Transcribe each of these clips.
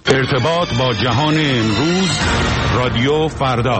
ارتباط با جهان امروز، رادیو فردا.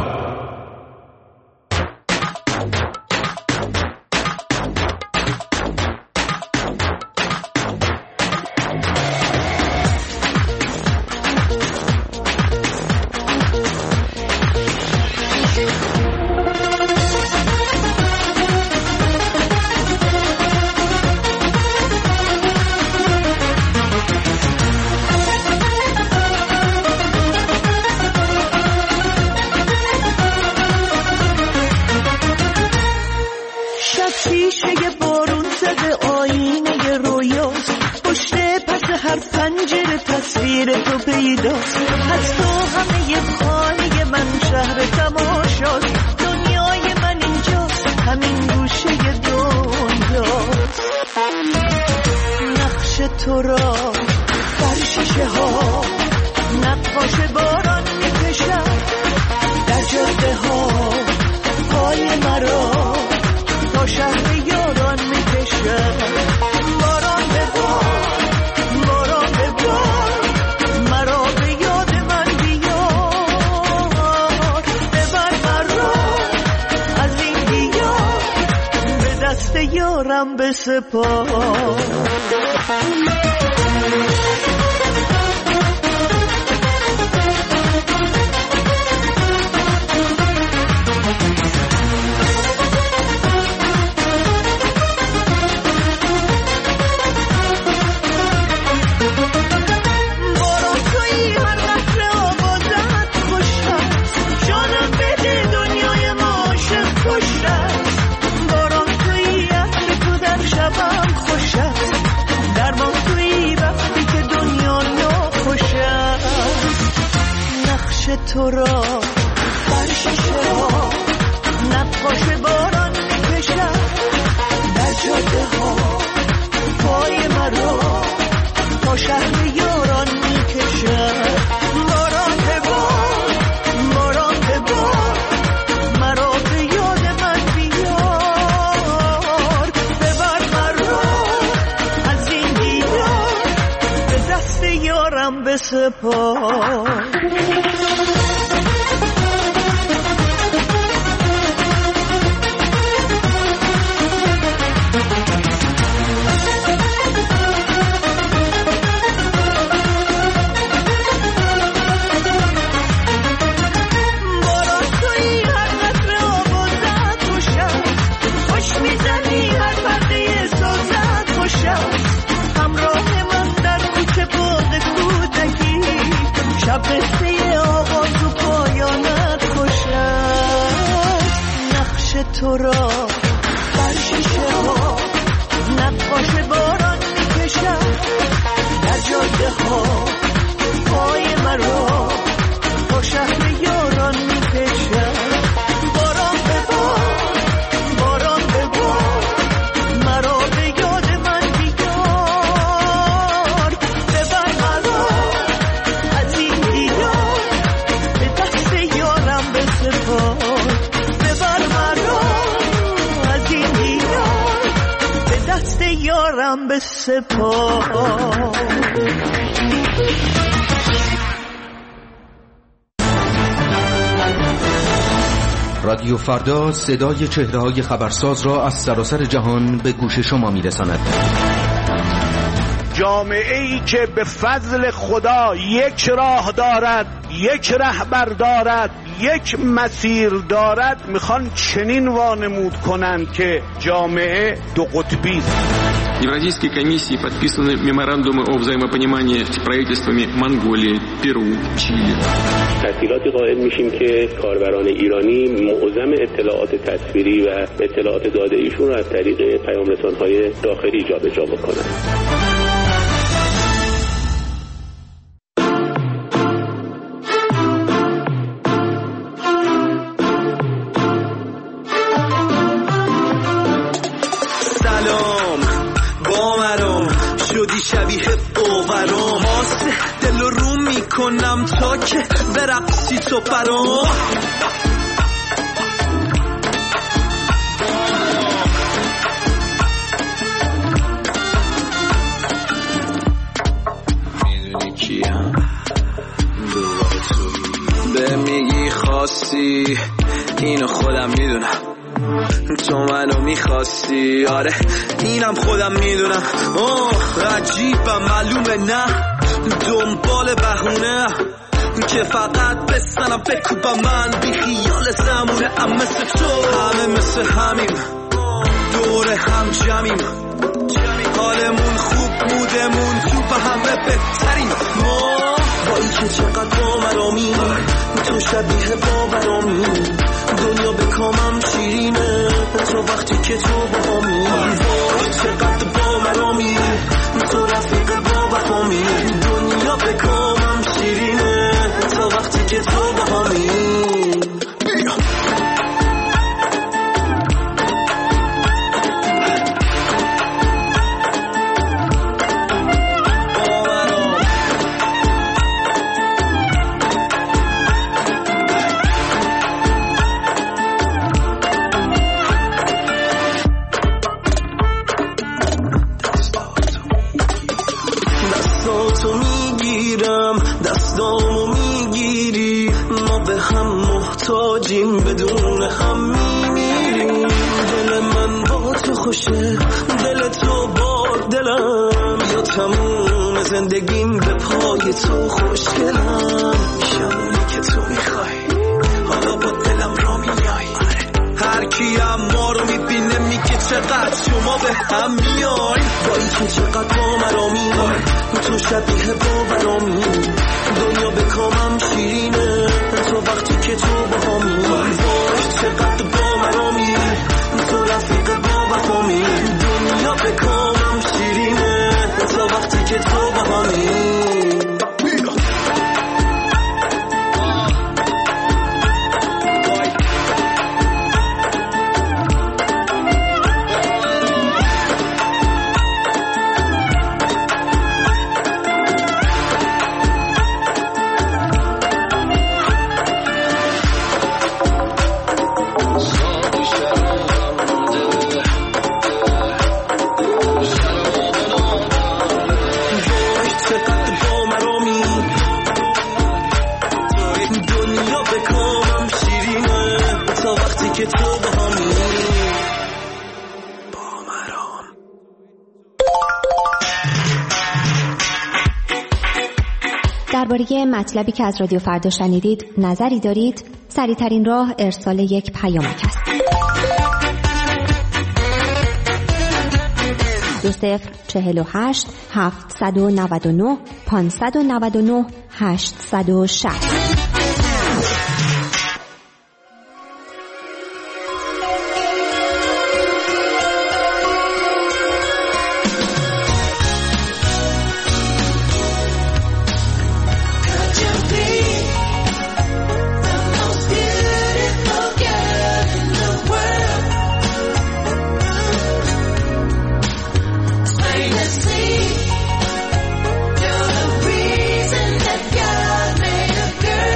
تو را بر شیشه ها نقاش باران میکشد، در جاده ها پای مرا تا شهر یاران میکشد. باران ببار، باران ببار، مرا به یاد من بیار. ببر مرا از این دیار، به دست یارم بسپار. تو را بر شیشه ها نقاش باران میکشد، در جاده ها پای مرا تا شهر یاران میکشد. باران ببار، باران ببار، مرا به یاد من بیار. ببر مرا از این دیار، به دست یارم بسپار. قصه آغاز و پایانت خوشم. نقش تو را بر شیشه ها نقاش باران میکشد، در جاده ها پای مرا تا شهر یاران میکشد. باران ببار، باران ببار، مرا به یاد من بیار. ببر مرا از این دیار، به دست یارم بسپار. ببر مرا از این دیار، به دست یارم بسپار. رادیو فردا صدای چهره‌های خبرساز را از سراسر جهان به گوش شما می‌رساند. جامعه‌ای که به فضل خدا یک راه دارد، یک رهبر دارد، یک مسیر دارد، میخوان چنین وانمود کنند که جامعه دو قطبی است. Евразийской комиссии подписаны меморандумы о взаимопонимании с правительствами Монголии, Перу, Чили. تسهیلاتی قائل میشیم که کاربران ایرانی معظم اطلاعات تصویری و اطلاعات داده ایشون را از طریق پیام رسان‌های داخلی جابجا بکنند. شبیه اوغرام آسه دل رو میکنم تا که برقصی تو برام. میدونی کیم؟ راستی اینو خودم میدونم تو منو میخواستی آره اینم خودم میدونم عجیبم معلومه نه دنبال بهونه که فقط بستنم بکوبم من بی خیال زمونه مثل تو همه مثل همیم دور هم جمعیم حالمون خوب بودمون تو به همه بهترین ما با این که چقدر باورامی تو شبیه باورامی دنیا به کامم شیرینه تو وقتی که تو باهامی وای چقدر باورامی تو رفیق باورامی دنیا به کامم شیرینه تو وقتی که تو باهامی بدون هم میمیریم دل من با تو خوشه دل تو با دلم یا تموم زندگیم به پای تو خوشگلم شمونی که تو میخوای حالا با دلم را میای هر کی ما رو میبینه میگه چقدر شما به هم میای با این که چقدر با مرامی تو شبیه باورامی دنیا به کامم شیرینه تو وقتی که تو باهامی وای چقدر باورامی تو رفیق باورامی دنیا به کامم شیرینه تو وقتی که تو باهامی درباره مطلبی که از رادیو فردا شنیدید نظری دارید؟ سریع‌ترین راه ارسال یک پیامک است. 2048 799 599 860. Girl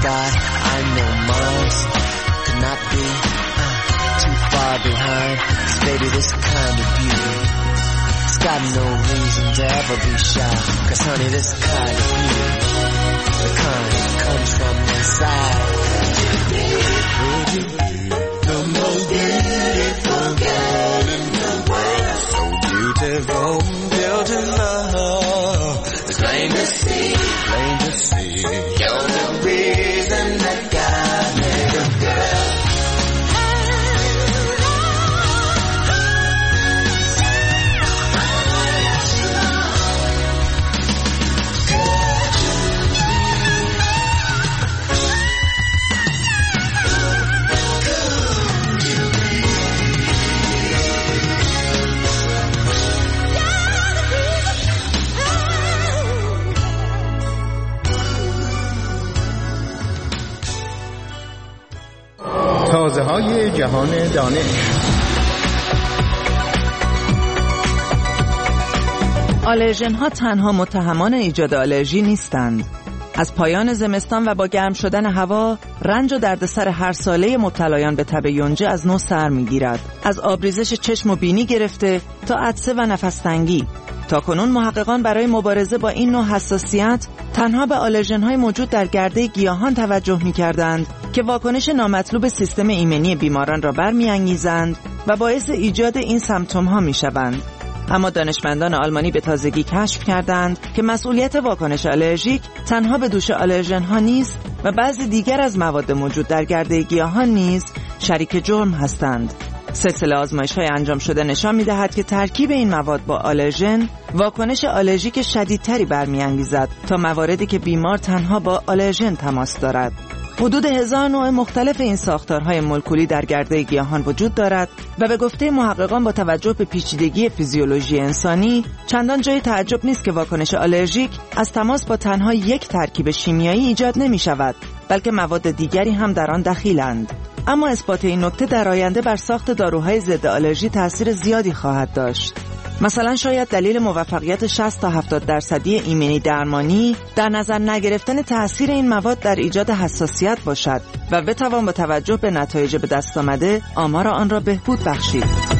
sky. I know Mars could not be too far behind. 'Cause baby, this kind of beauty, it's got no reason to ever be shy. 'Cause honey, this kind of beauty, the kind that comes from inside. The most beautiful girl in the world, so beautiful, built in love. It's plain to see, you're the reason that God made a girl. تازه‌های جهان دانش. آلرژن ها تنها متهمان ایجاد آلرژی نیستند. از پایان زمستان و با گرم شدن هوا، رنج و دردسر هر ساله مبتلایان به تب یونجه از نو سر می‌گیرد. از آبریزش چشم و بینی گرفته تا عطسه و نفس‌تنگی. تاکنون محققان برای مبارزه با این نوع حساسیت تنها به آلرژن‌های موجود در گرده گیاهان توجه می‌کردند که واکنش نامطلوب سیستم ایمنی بیماران را برمی‌انگیزند و باعث ایجاد این سمپتوم‌ها می‌شوند. اما دانشمندان آلمانی به تازگی کشف کردند که مسئولیت واکنش آلرژیک تنها به دوش آلرژن‌ها نیست و بعضی دیگر از مواد موجود در گرده گیاهان نیز شریک جرم هستند. سلسله آزمایش‌های انجام شده نشان می‌دهد که ترکیب این مواد با آلرژن واکنش آلرژیک شدیدتری برمی‌انگیزد تا مواردی که بیمار تنها با آلرژن تماس دارد. حدود 1000 نوع مختلف این ساختارهای مولکولی در گرده گیاهان وجود دارد و به گفته محققان با توجه به پیچیدگی فیزیولوژی انسانی چندان جای تعجب نیست که واکنش آلرژیک از تماس با تنها یک ترکیب شیمیایی ایجاد نمی‌شود، بلکه مواد دیگری هم در آن دخیلند. اما اثبات این نکته در آینده بر ساخت داروهای ضد آلرژی تأثیر زیادی خواهد داشت. مثلا شاید دلیل موفقیت 60 تا 70% ایمنی درمانی در نظر نگرفتن تأثیر این مواد در ایجاد حساسیت باشد و بتوان با توجه به نتایج به دست آمده آمار آن را بهبود بخشید.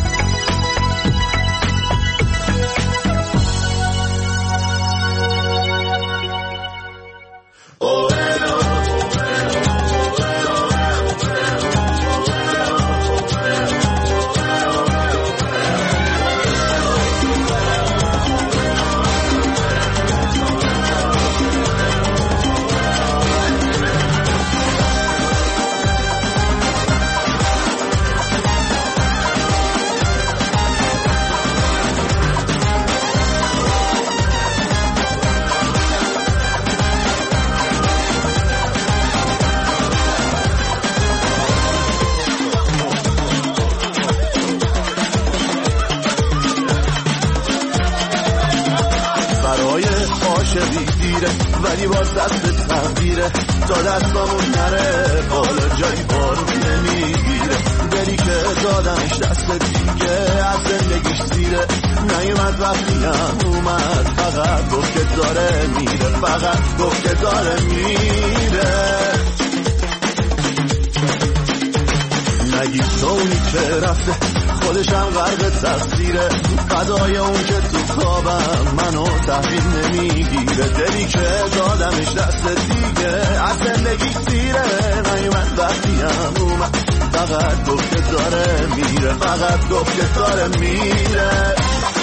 ولی باز دست تغییره تا دستامون نره بالا جایی بارو نمیگیره. دلی که دادمش دست دیگه از زندگیش زیره نیومد وقتی هم اومد فقط گفت که داره میره، فقط گفت که داره میره. نگید تو اونی که رفته خودشم غرق تقصیره، فدای اون که تو خوابم منو تحویل نمیگیره. دلی که دادمش دست دیگه از زندگی سیره نیومد وقتی هم اومد فقط گفت که داره میره، فقط گفت که داره میره.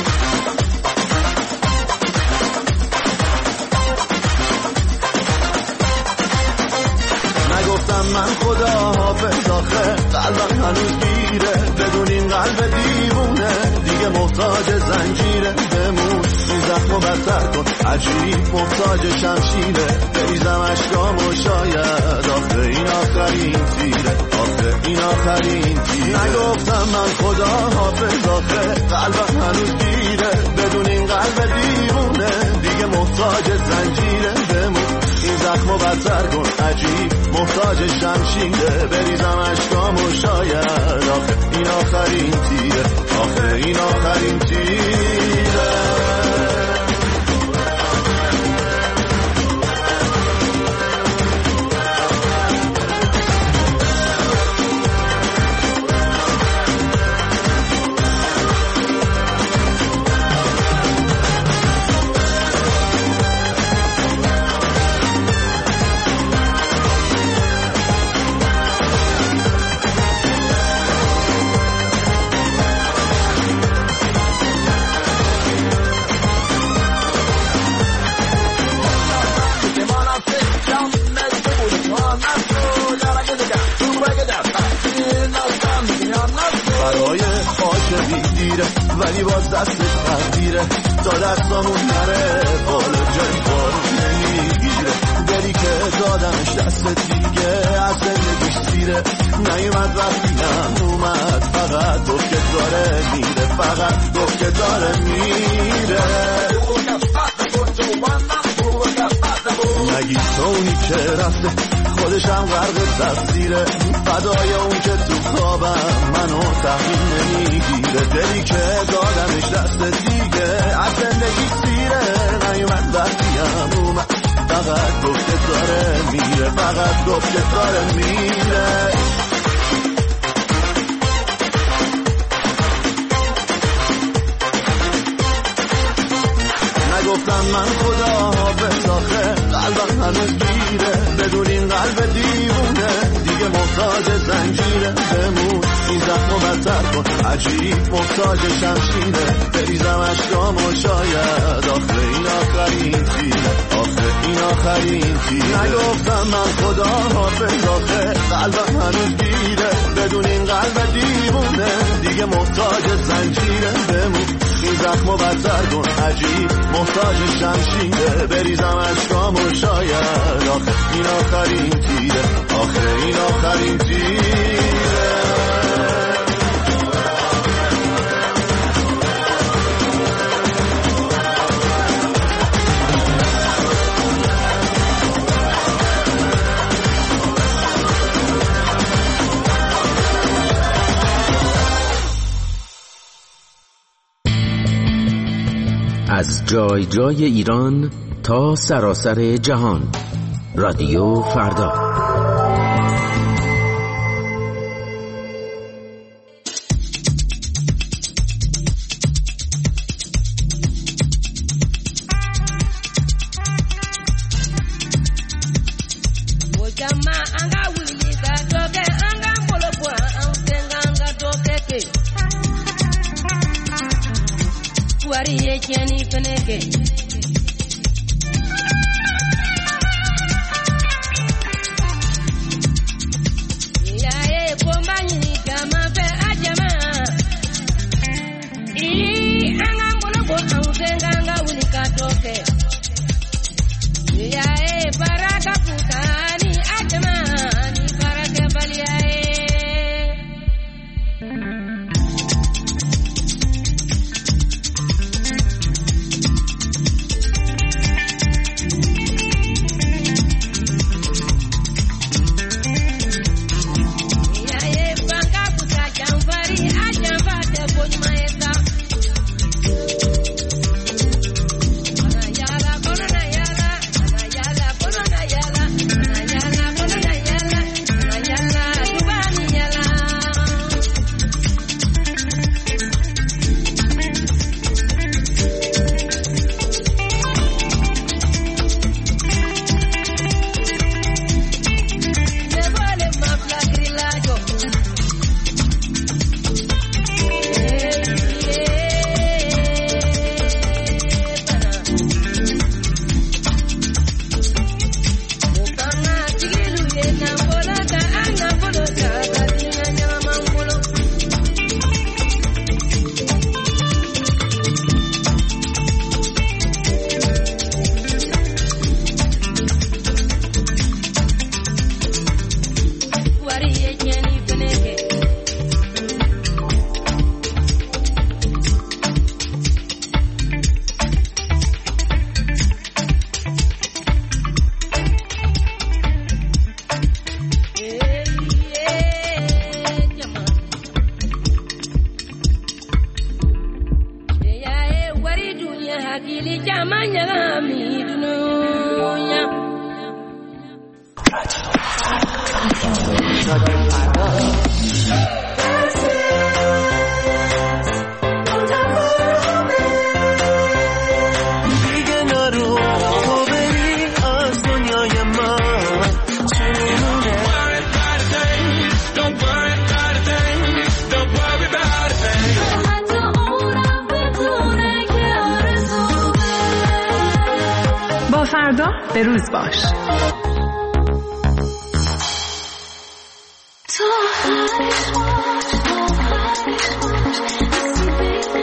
نگفتم من خدا حافظ آخه قلبم هنوز گیره، بدون این قلب دیوونه دیگه محتاج زنجیره. بمون این زخمو بدتر کن عجیب محتاج شمشیره، بریزم اشکام و شاید آخه این آخرین تیره، آخه این آخرین تیره. نگفتم من خدا حافظ آخه قلبم هنوز گیره، بدون این قلب دیوونه دیگه محتاج زنجیره. بمون این زخمو بدتر کن عجیب محتاج شمشیره، بریزم اشکام و شاید آخه این آخرین تیره، آخه این آخرین تیره. میره ولی باز دستش تغییره تا دستامون نره بالا جای بارون نمیگیره دلی که دادمش دست دیگه از زندگیش سیره نیومد وقتی اومد فقط گفت که داره میره فقط گفت که داره میره نگی تونی که رفته خودشم غرق تقصیره فدای اون که تو خوابم منو تحمیل نمیگیره دلی که دادمش دست دیگه از زندگی سیره نیومد وقتیم اومد فقط گفت که داره میره فقط گفت که داره میره نگفتم من خدا حافظ آخه قلبم هنوز گیره بدون این قلب دیوونه دیگه محتاج زنجیره بمون این زخمو بدتر کن عجیب محتاج شمشیره بریزم اشکام و شاید آخه این آخرین تیره آخه این آخرین تیره نگفتم من خدا حافظ آخه قلبم هنوز گیره بدون این قلب دیوونه دیگه محتاج زنجیره بمون این زخمو بدتر کن عجیب محتاج شمشیره بریزم اشکام و شاید آخه این آخرین تیره آخه این آخرین تیره از جای جای ایران تا سراسر جهان رادیو فردا. فردا به روز باش. تو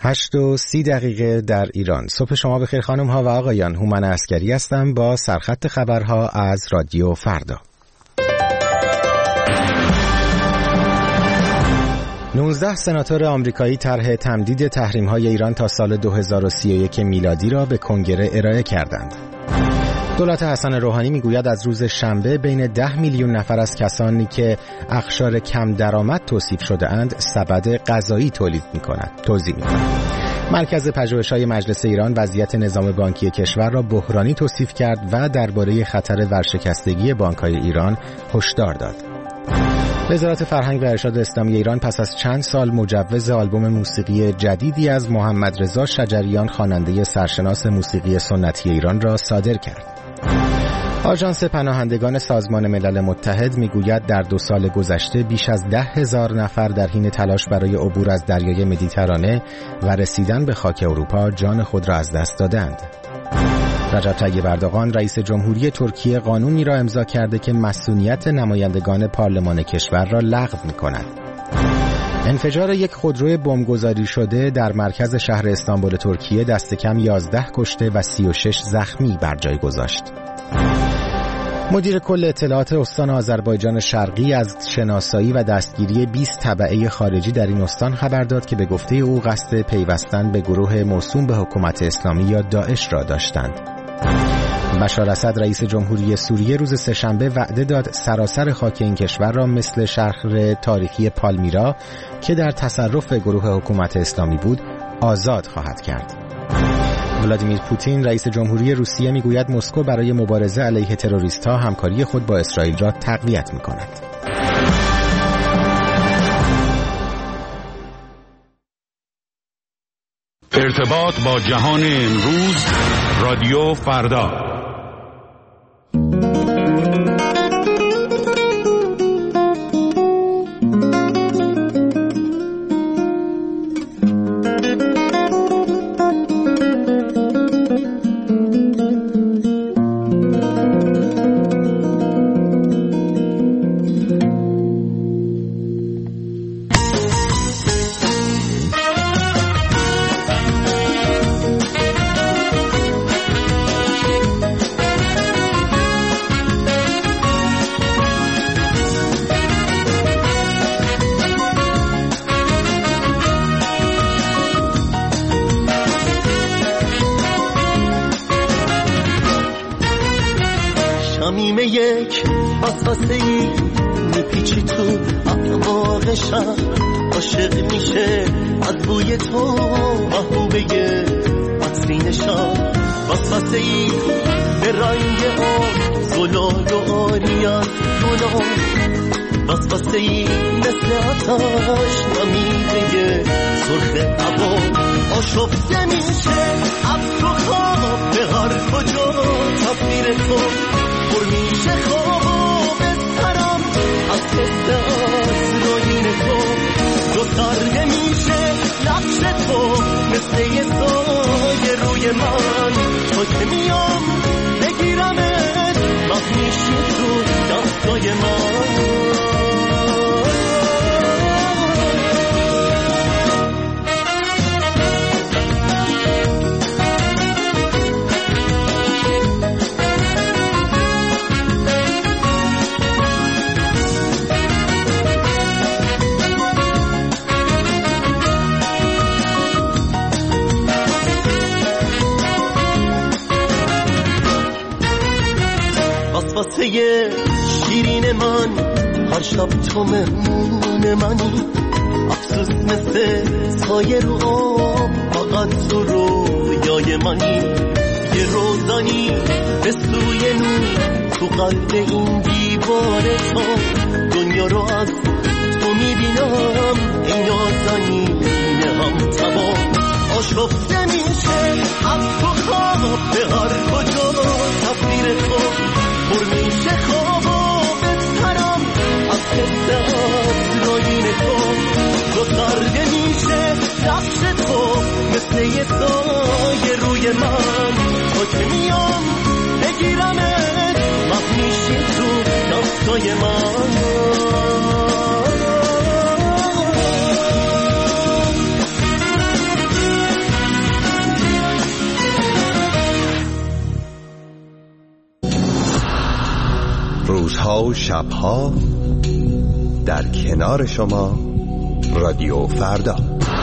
8:30 در ایران. صبح شما بخیر خانم ها و آقایان. هومن عسکری هستم با سرخط خبرها از رادیو فردا. 19 سناتور آمریکایی طرح تمدید تحریم‌های ایران تا سال 2031 میلادی را به کنگره ارائه کردند. دولت حسن روحانی میگوید از روز شنبه بین 10 میلیون نفر از کسانی که اقشار کم درآمد توصیف شده اند سبد غذایی توزیع می‌کنند. مرکز پژوهش‌های مجلس ایران وضعیت نظام بانکی کشور را بحرانی توصیف کرد و درباره خطر ورشکستگی بانک‌های ایران هشدار داد. وزارت فرهنگ و ارشاد اسلامی ایران پس از چند سال مجوز آلبوم موسیقی جدیدی از محمد رضا شجریان خواننده سرشناس موسیقی سنتی ایران را صادر کرد. آژانس پناهندگان سازمان ملل متحد میگوید در 2 سال گذشته بیش از 10,000 نفر در حین تلاش برای عبور از دریای مدیترانه و رسیدن به خاک اروپا جان خود را از دست دادند. رجب طیب اردوغان رئیس جمهوری ترکیه قانونی را امضا کرده که مسئولیت نمایندگان پارلمان کشور را لغو می‌کند. انفجار یک خودروی بمبگذاری شده در مرکز شهر استانبول ترکیه دست کم 11 کشته و 36 زخمی بر جای گذاشت. مدیر کل اطلاعات استان آذربایجان شرقی از شناسایی و دستگیری 20 تبعه خارجی در این استان خبر داد که به گفته او قصد پیوستن به گروه موسوم به حکومت اسلامی یا داعش را داشتند. بشار اسد رئیس جمهوری سوریه روز سه‌شنبه وعده داد سراسر خاک این کشور را مثل شهر تاریخی پالمیرا که در تصرف گروه حکومت اسلامی بود آزاد خواهد کرد. ولادیمیر پوتین رئیس جمهوری روسیه میگوید مسکو برای مبارزه علیه تروریست‌ها همکاری خود با اسرائیل را تقویت می‌کند. ارتباط با جهان امروز رادیو فردا. عاشق میشه از بوی تو محبوبه عطرینشان وسوسه ای به رنگ آن زلال و آریان گلان وسوسه ای مثل آتش نمیده سرخ عبا آشفته میشه از تو خواب به هر کجا تصویر تو پر میشه خواب بسترم از حس آسرائیل تو دو سر نمیشه نقش تو مثل یه سایه روی من تو که میام بگیرمت مخمیشی تو دستای من واسه شیرین من هر شب تو مهمون منی افسوس مثل سایه رو آب فقط تو رویای منی یه روزانی به سوی نور تو قلب این دیوار تو دنیا رو از تو میبینم این نازنین هم تمام آشفته میشه از تو خواب به هر کجا تصویر تو پر میشه خوابا بسترم از حس آسرائیل تو دو سرده میشه نقش تو مثل یه سایه روی من تو که میام بگیرمت مخمیشی تو دستای من روزها و شبها در کنار شما رادیو فردا.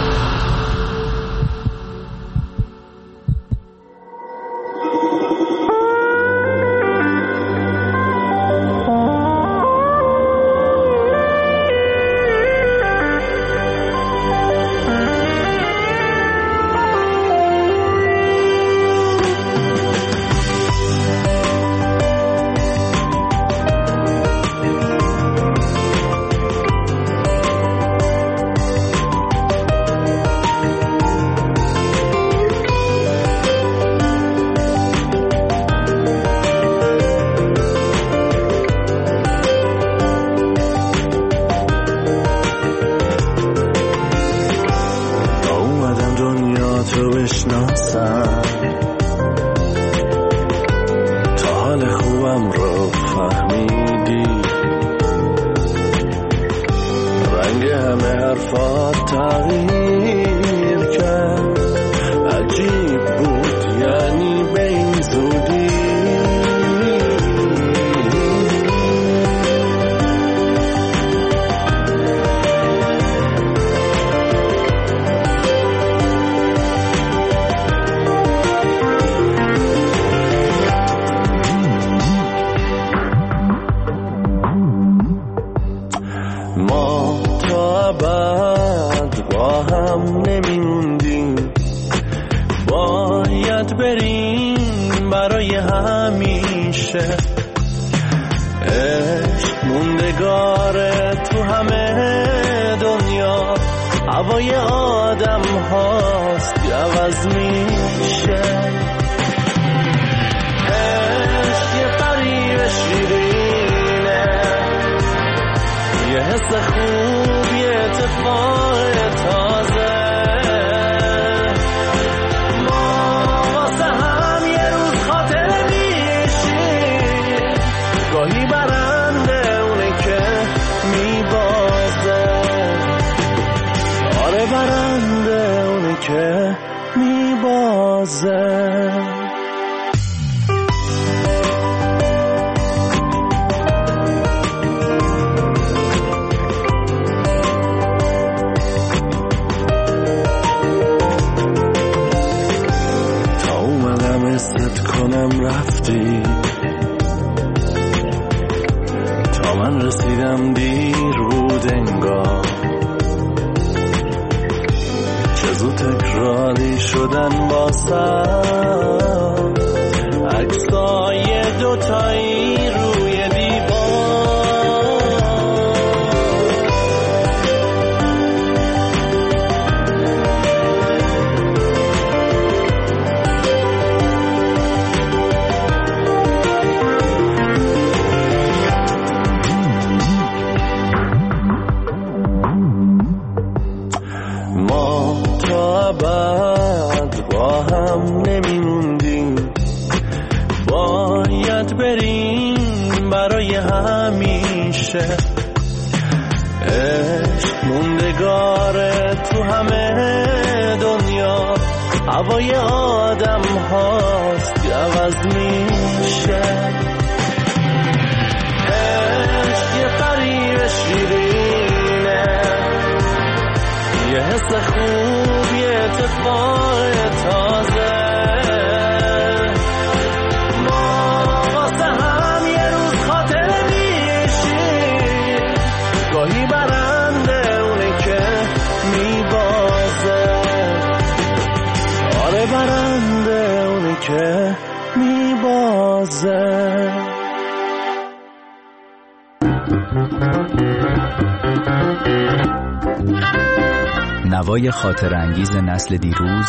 نوای خاطر انگیز نسل دیروز،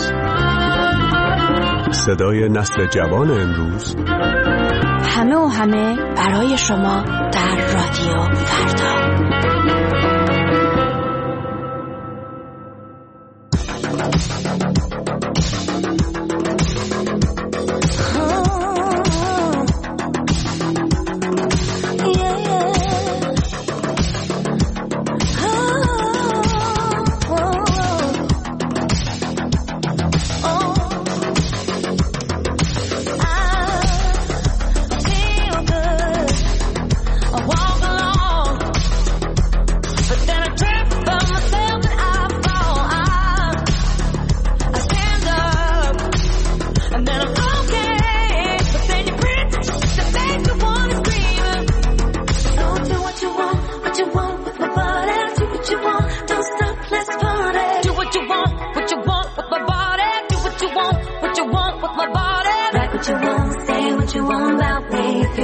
صدای نسل جوان امروز، همه و همه برای شما در رادیو فردا. I feel good.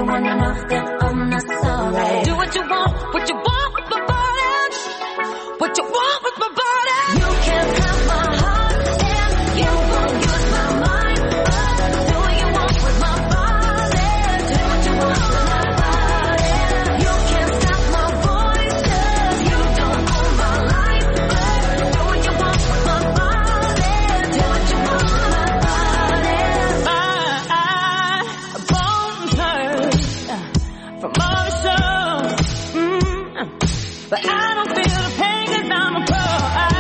wanna know that I'm not sorry. Do what you want with my body. What you want with my body. You can't have my heart and you won't use my mind. But do what you want with my body. Do what you want with my body. You can't stop my voice 'cause you don't own my life. But do what you want with my body. Do what you want with my body. My bones hurt from all the shows, but I don't feel the pain 'cause I'm a pro.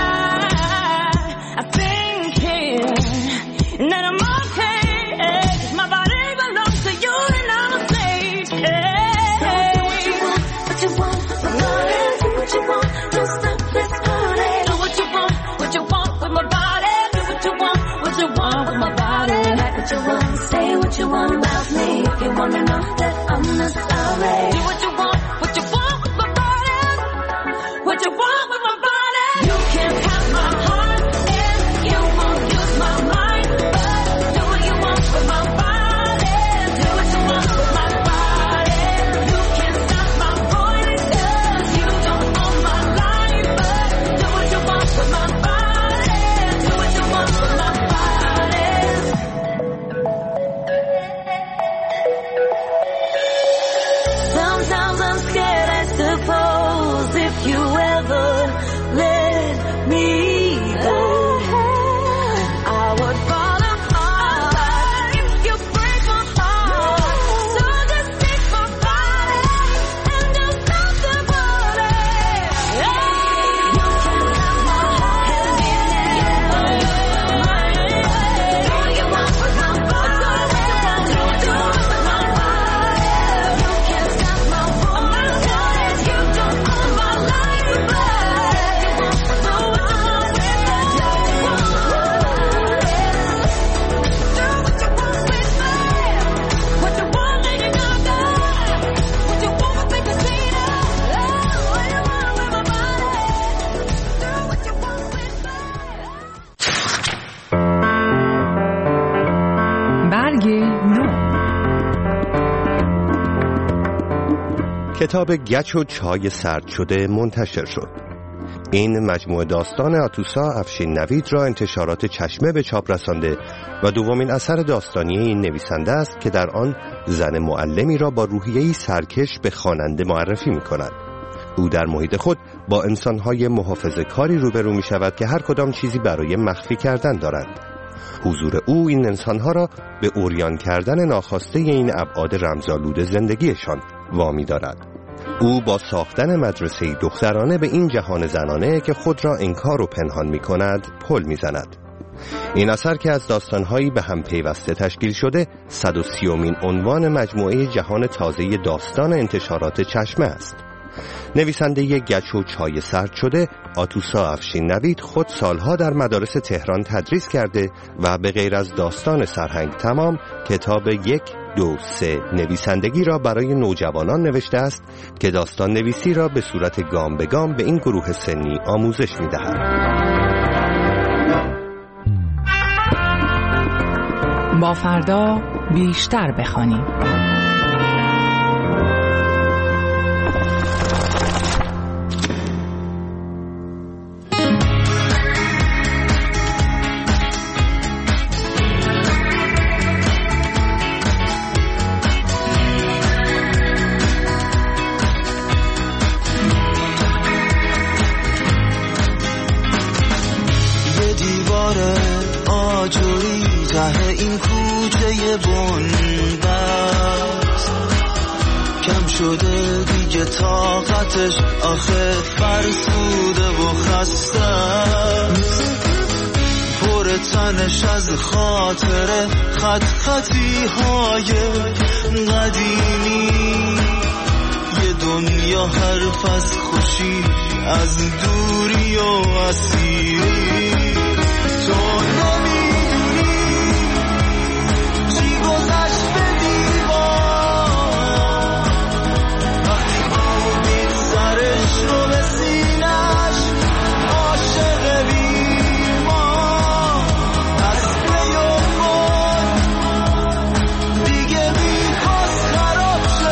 I think here that I'm okay, 'cause my body belongs to you and I'm a slave. What you want, what you want, my body. Do what you want, don't stop this party. Do what you want with my body. Do what you want with my body. Like what you want, say what you want about me. If you wanna know that I'm not sorry. Do what you want with my body. What you want with my body. You can't have my heart and you won't use my mind. But do what you want with my body. Do what you want with my body. You can't stop my voice 'cause you don't own my life. But do what you want with my body. Do what you want with my body. Sometimes I'm scared, I suppose, if you ever let me go, I would fall apart if you break my heart. So just take my body and don't stop the body. You can have my heart and do what you want with my body. Do what you want with my body. You can't stop my voice 'cause you don't own my life. But you want to know what you want with me. Do what you want with my body. Do what you want with me. What you want, Lady Gaga. What you want with me, Christina. What you want with my body. Do what you want with me. برگ نو. کتاب گچ و چای سرد شده منتشر شد. این مجموعه داستان آتوسا افشین نوید را انتشارات چشمه به چاپ رسانده و دومین اثر داستانی این نویسنده است که در آن زن معلمی را با روحیه‌ای سرکش به خواننده معرفی می‌کند. او در محیط خود با انسان‌های محافظه‌کاری روبرو می‌شود که هر کدام چیزی برای مخفی کردن دارند. حضور او این انسان‌ها را به عریان کردن ناخواسته این ابعاد رمزآلود زندگیشان وامی دارد. او با ساختن مدرسه دخترانه به این جهان زنانه که خود را انکار و پنهان می کند پل می زند. این اثر که از داستانهایی به هم پیوسته تشکیل شده 130مین عنوان مجموعه جهان تازه داستان انتشارات چشمه است. نویسنده گچ و چای سرد شده آتوسا افشین نوید خود سالها در مدارس تهران تدریس کرده و به غیر از داستان سرهنگ تمام کتاب 1، 2، 3 نویسندگی را برای نوجوانان نوشته است که داستان نویسی را به صورت گام به گام به این گروه سنی آموزش می‌دهد. با فردا بیشتر بخوانیم. آجوری ته این کوچه بنبست کم شده دیگه طاقتش آخه فرسوده و خسته پر تنش از خاطره خط خطی های قدیمی یه دنیا حرف از خوشی از دوری و اسیری تو نمیدونی چی گذشت به دیوار وقتی آمید سرش رو به سینش عاشق بیمار دست به یکن دیگه میخواست خراب شه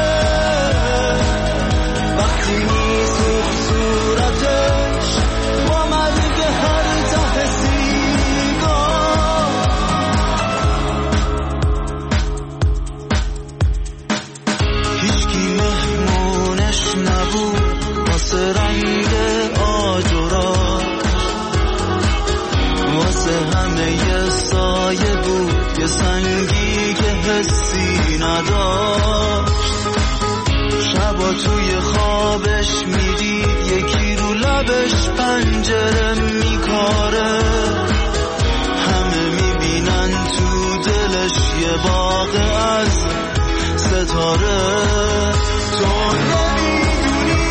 همه یه سایه بود، یه سنگی که حسی نداشت. شبا توی خوابش میدید یکی رو لبش پنجره میکاره. همه میبینن تو دلش یه باغ از ستاره. تو نمیدونی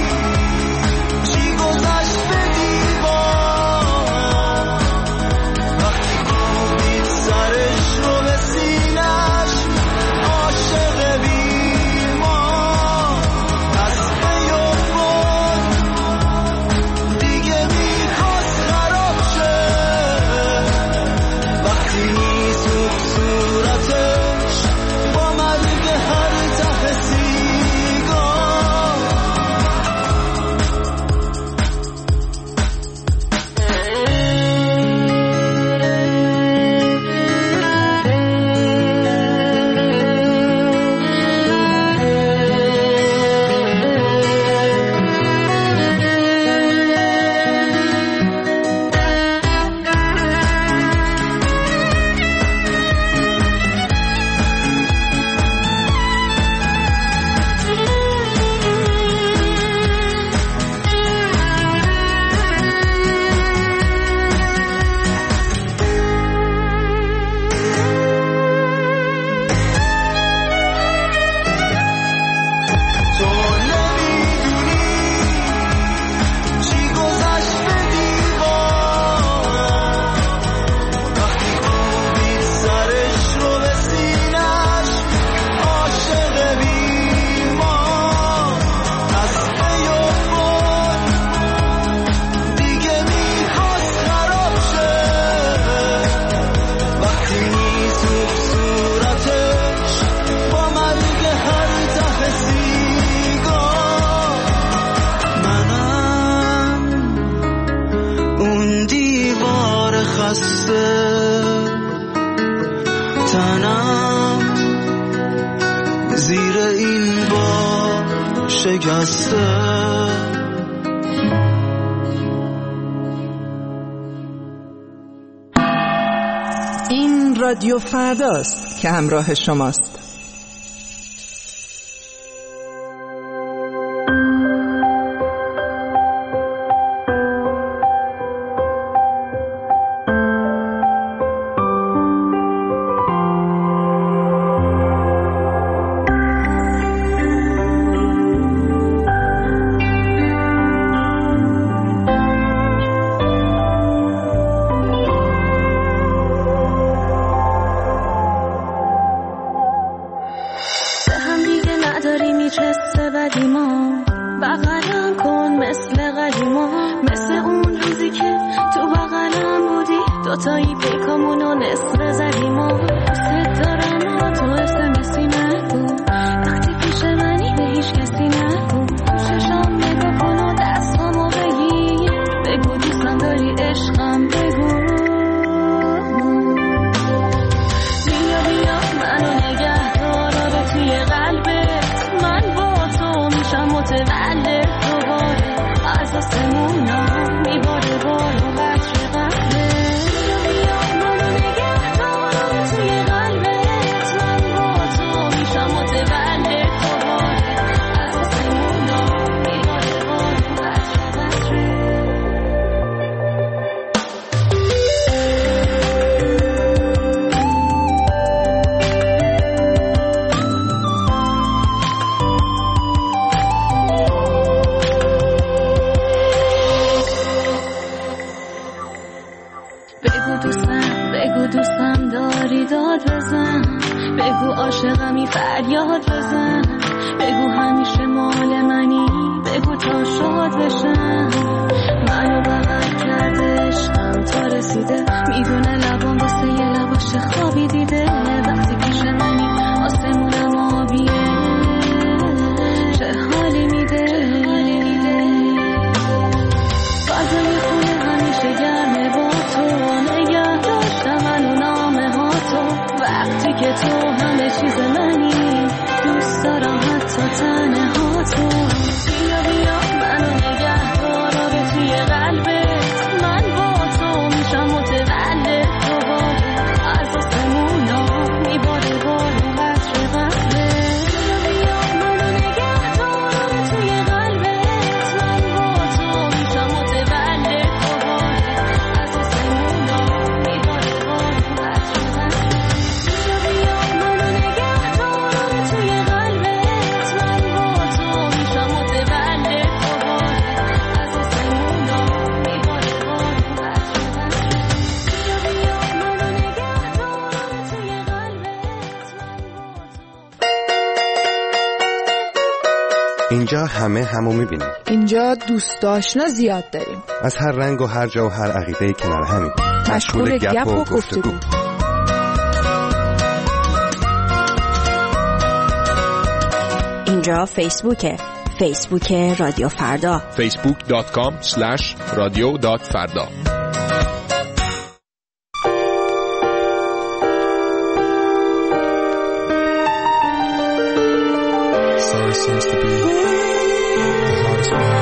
چی گذشت به دیوار وقتی کوبید سرش رو به سینش. عاشق بیمار از بیابون دیگه میخواست خراب شه. وقتی میسوخت صورتش با مرگ هر ته سیگار. تنم زیر این بار شکسته. این رادیو فرداست که همراه شماست. منو نگه دار، آب توی قلبت، من با تو میشم متولد. اینجا همه همو میبینیم. اینجا دوست آشنا زیاد داریم. از هر رنگ و هر جا و هر عقیده‌ای کنار همیم. مشغول گپ و گفتگو. اینجا فیسبوک رادیو فردا. facebook.com/radio.farda. Sorry seems to be the hardest one.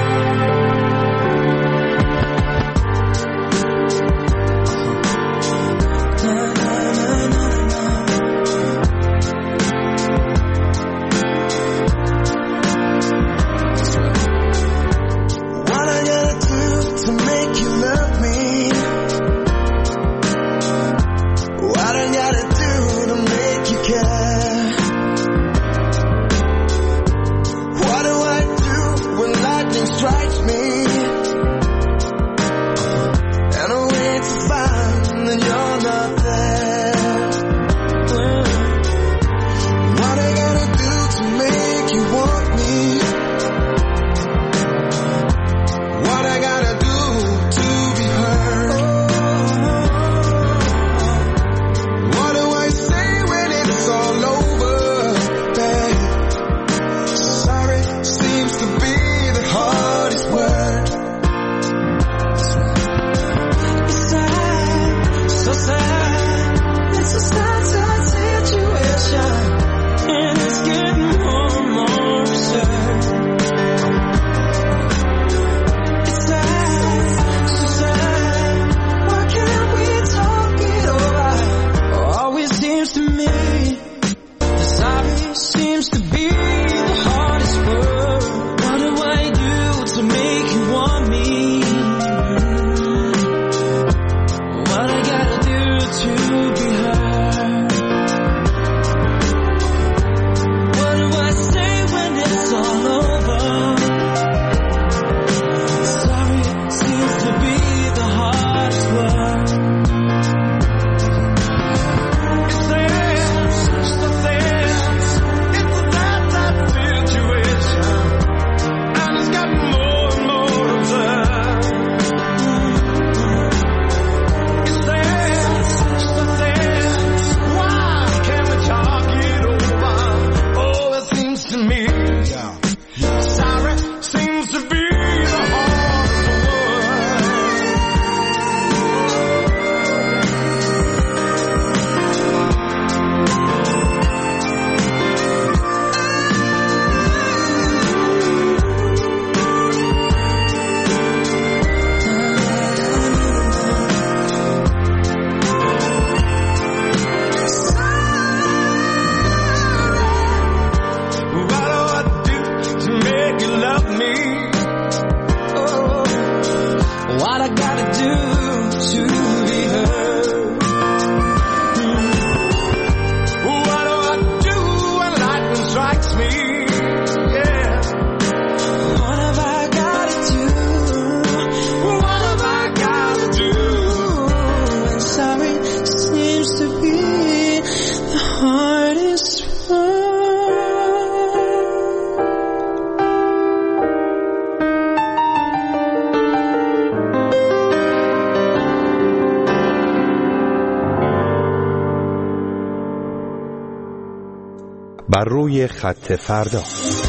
بر روی خط فردا.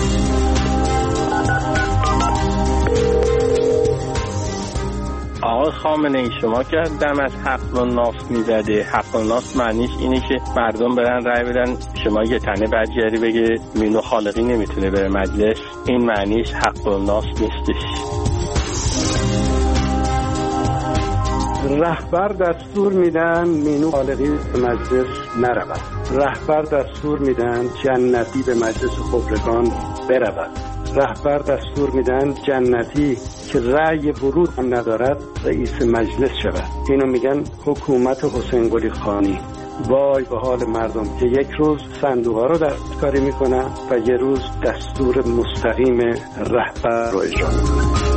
آقای خامنه‌ای، شما که دم از حق و ناس میزده، حق و ناس معنیش اینه که مردم برن رای بدن، شما یه تنه بدجری بگه مینو خالقی نمیتونه بره مجلس، این معنیش حق و ناس نیستش. رهبر دستور میدن مینو خالقی به مجلس نرود. رهبر دستور میدن جنتی به مجلس خبرگان برود. رهبر دستور میدن جنتی که رأی ورود هم ندارد رئیس مجلس شود. اینو میگن حکومت حسین قلی خانی. وای به حال مردم که یک روز صندوق‌ها رو دستکاری میکنن و یه روز دستور مستقیم رهبر رو اجرا میکنن.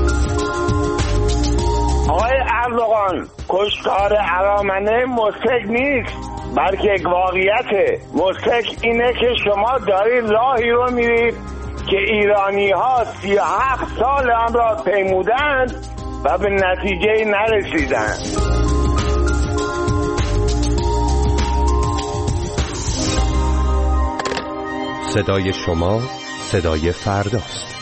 آقای اردوغان، کشتار ارامنه مستحق نیست، بلکه یک واقعیته. مستحق اینه که شما دارید راهی رو میرید که ایرانی ها 37 سال آن را پیمودند و به نتیجه نرسیدند. صدای شما صدای فرداست.